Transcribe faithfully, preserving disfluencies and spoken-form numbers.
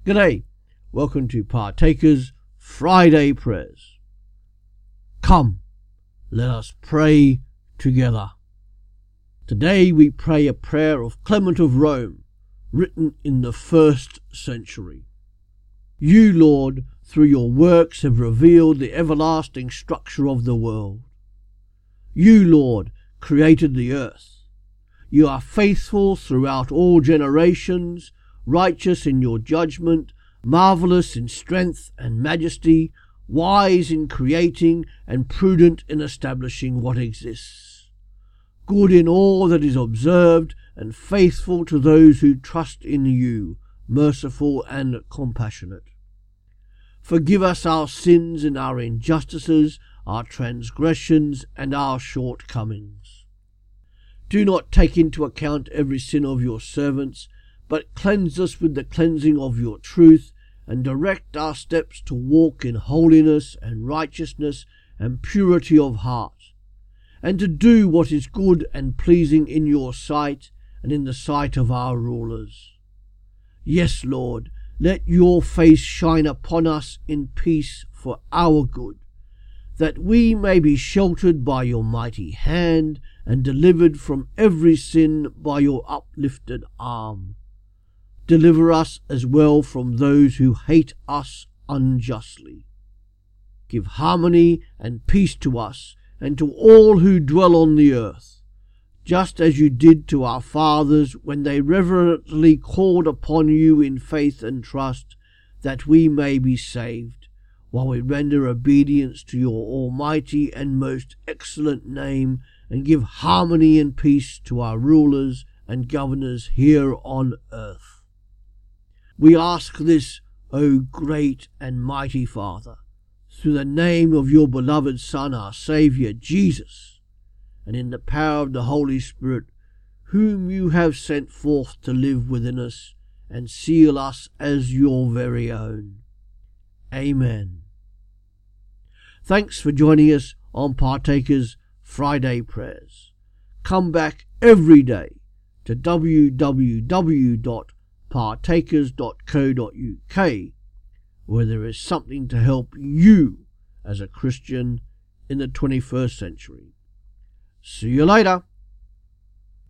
G'day, welcome to Partakers Friday Prayers. Come, let us pray together. Today we pray a prayer of Clement of Rome, written in the first century. You, Lord, through your works have revealed the everlasting structure of the world. You, Lord, created the earth. You are faithful throughout all generations, righteous in your judgment, marvellous in strength and majesty, wise in creating and prudent in establishing what exists, good in all that is observed and faithful to those who trust in you, merciful and compassionate. Forgive us our sins and our injustices, our transgressions and our shortcomings. Do not take into account every sin of your servants, but cleanse us with the cleansing of your truth, and direct our steps to walk in holiness and righteousness and purity of heart, and to do what is good and pleasing in your sight and in the sight of our rulers. Yes, Lord, let your face shine upon us in peace for our good, that we may be sheltered by your mighty hand and delivered from every sin by your uplifted arm. Deliver us as well from those who hate us unjustly. Give harmony and peace to us and to all who dwell on the earth, just as you did to our fathers when they reverently called upon you in faith and trust, that we may be saved, while we render obedience to your almighty and most excellent name, and give harmony and peace to our rulers and governors here on earth. We ask this, O great and mighty Father, through the name of your beloved Son, our Saviour, Jesus, and in the power of the Holy Spirit, whom you have sent forth to live within us and seal us as your very own. Amen. Thanks for joining us on Partakers Friday Prayers. Come back every day to w w w dot partakers dot co dot u k, where there is something to help you as a Christian in the twenty-first century. See you later.